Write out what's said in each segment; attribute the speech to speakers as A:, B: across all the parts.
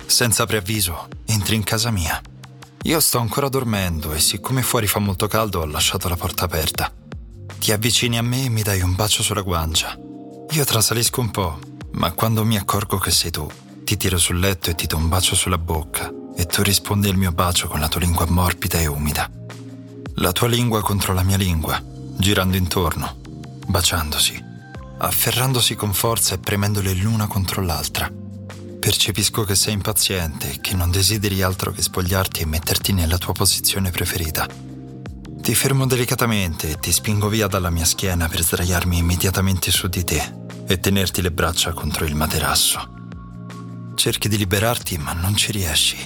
A: Senza preavviso, entri in casa mia. Io sto ancora dormendo e siccome fuori fa molto caldo ho lasciato la porta aperta. Ti avvicini a me e mi dai un bacio sulla guancia. Io trasalisco un po', ma quando mi accorgo che sei tu, ti tiro sul letto e ti do un bacio sulla bocca e tu rispondi al mio bacio con la tua lingua morbida e umida. La tua lingua contro la mia lingua, girando intorno, baciandosi, afferrandosi con forza e premendole l'una contro l'altra. Percepisco che sei impaziente e che non desideri altro che spogliarti e metterti nella tua posizione preferita. Ti fermo delicatamente e ti spingo via dalla mia schiena per sdraiarmi immediatamente su di te e tenerti le braccia contro il materasso. Cerchi di liberarti, ma non ci riesci.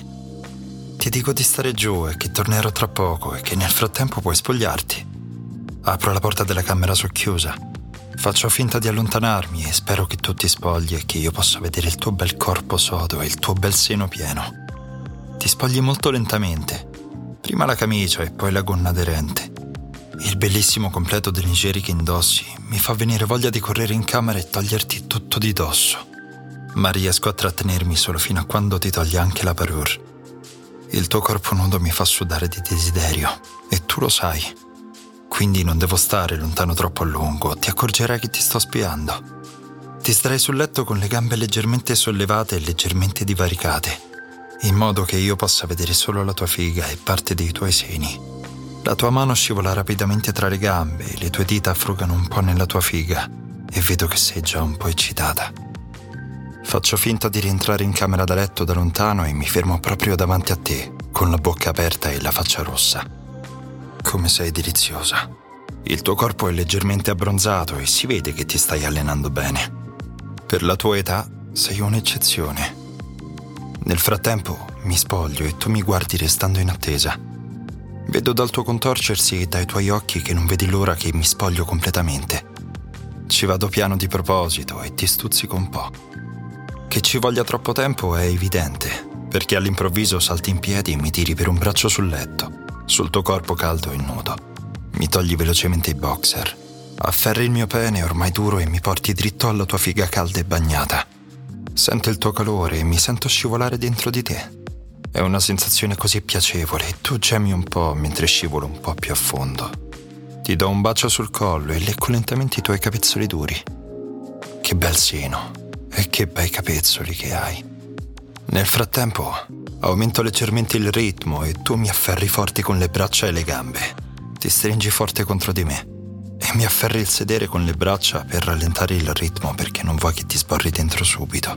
A: Ti dico di stare giù e che tornerò tra poco e che nel frattempo puoi spogliarti. Apro la porta della camera socchiusa. Faccio finta di allontanarmi e spero che tu ti spogli e che io possa vedere il tuo bel corpo sodo e il tuo bel seno pieno. Ti spogli molto lentamente. Prima la camicia e poi la gonna aderente. Il bellissimo completo dei nigeri che indossi mi fa venire voglia di correre in camera e toglierti tutto di dosso. Ma riesco a trattenermi solo fino a quando ti togli anche la parure. Il tuo corpo nudo mi fa sudare di desiderio e tu lo sai. Quindi non devo stare lontano troppo a lungo, ti accorgerai che ti sto spiando. Ti starai sul letto con le gambe leggermente sollevate e leggermente divaricate, in modo che io possa vedere solo la tua figa e parte dei tuoi seni. La tua mano scivola rapidamente tra le gambe e le tue dita frugano un po' nella tua figa e vedo che sei già un po' eccitata. Faccio finta di rientrare in camera da letto da lontano e mi fermo proprio davanti a te, con la bocca aperta e la faccia rossa. Come sei deliziosa. Il tuo corpo è leggermente abbronzato e si vede che ti stai allenando bene. Per la tua età sei un'eccezione. Nel frattempo mi spoglio e tu mi guardi restando in attesa. Vedo dal tuo contorcersi e dai tuoi occhi che non vedi l'ora che mi spoglio completamente. Ci vado piano di proposito e ti stuzzico un po'. Che ci voglia troppo tempo è evidente, perché all'improvviso salti in piedi e mi tiri per un braccio sul letto, sul tuo corpo caldo e nudo. Mi togli velocemente i boxer, afferri il mio pene ormai duro e mi porti dritto alla tua figa calda e bagnata. Sento il tuo calore e mi sento scivolare dentro di te. È una sensazione così piacevole e tu gemi un po' mentre scivolo un po' più a fondo. Ti do un bacio sul collo e lecco lentamente i tuoi capezzoli duri. Che bel seno e che bei capezzoli che hai. Nel frattempo aumento leggermente il ritmo e tu mi afferri forti con le braccia e le gambe. Ti stringi forte contro di me e mi afferri il sedere con le braccia per rallentare il ritmo perché non vuoi che ti sborri dentro subito.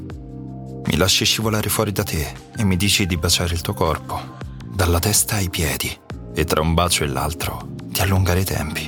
A: Mi lasci scivolare fuori da te e mi dici di baciare il tuo corpo, dalla testa ai piedi, e tra un bacio e l'altro di allungare i tempi.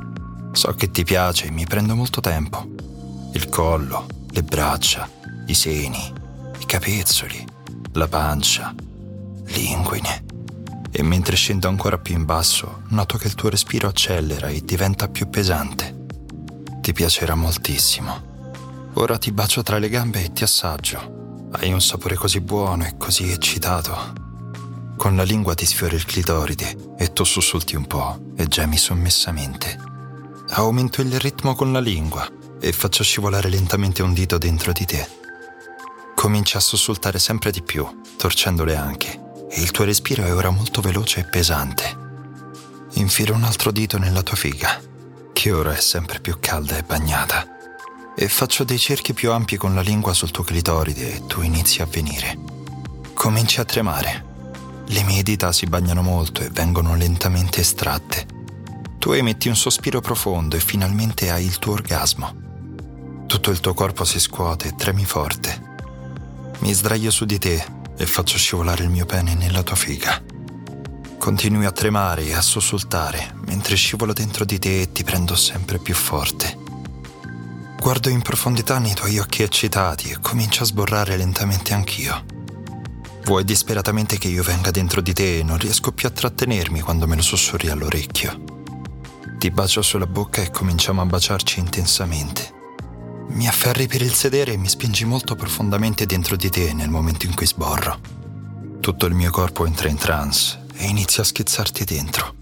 A: So che ti piace e mi prendo molto tempo. Il collo, le braccia, i seni, i capezzoli, la pancia, l'inguine. E mentre scendo ancora più in basso, noto che il tuo respiro accelera e diventa più pesante. Ti piacerà moltissimo. Ora ti bacio tra le gambe e ti assaggio. Hai un sapore così buono e così eccitato. Con la lingua ti sfioro il clitoride e tu sussulti un po' e gemi sommessamente. Aumento il ritmo con la lingua e faccio scivolare lentamente un dito dentro di te. Cominci a sussultare sempre di più, torcendo le anche, e il tuo respiro è ora molto veloce e pesante. Infilo un altro dito nella tua figa, che ora è sempre più calda e bagnata, e faccio dei cerchi più ampi con la lingua sul tuo clitoride e tu inizi a venire. Cominci a tremare. Le mie dita si bagnano molto e vengono lentamente estratte. Tu emetti un sospiro profondo e finalmente hai il tuo orgasmo. Tutto il tuo corpo si scuote e tremi forte. Mi sdraio su di te e faccio scivolare il mio pene nella tua figa. Continui a tremare e a sussultare mentre scivolo dentro di te e ti prendo sempre più forte. Guardo in profondità nei tuoi occhi eccitati e comincio a sborrare lentamente anch'io. Vuoi disperatamente che io venga dentro di te e non riesco più a trattenermi quando me lo sussurri all'orecchio. Ti bacio sulla bocca e cominciamo a baciarci intensamente. Mi afferri per il sedere e mi spingi molto profondamente dentro di te nel momento in cui sborro. Tutto il mio corpo entra in trance e inizia a schizzarti dentro.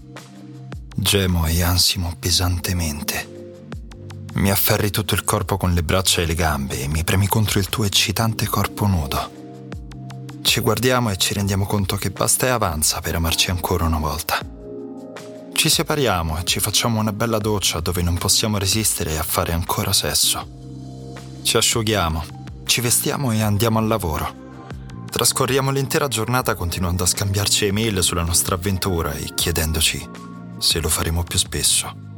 A: Gemo e ansimo pesantemente. Mi afferri tutto il corpo con le braccia e le gambe e mi premi contro il tuo eccitante corpo nudo. Ci guardiamo e ci rendiamo conto che basta e avanza per amarci ancora una volta. Ci separiamo e ci facciamo una bella doccia dove non possiamo resistere a fare ancora sesso. Ci asciughiamo, ci vestiamo e andiamo al lavoro. Trascorriamo l'intera giornata continuando a scambiarci email sulla nostra avventura e chiedendoci se lo faremo più spesso.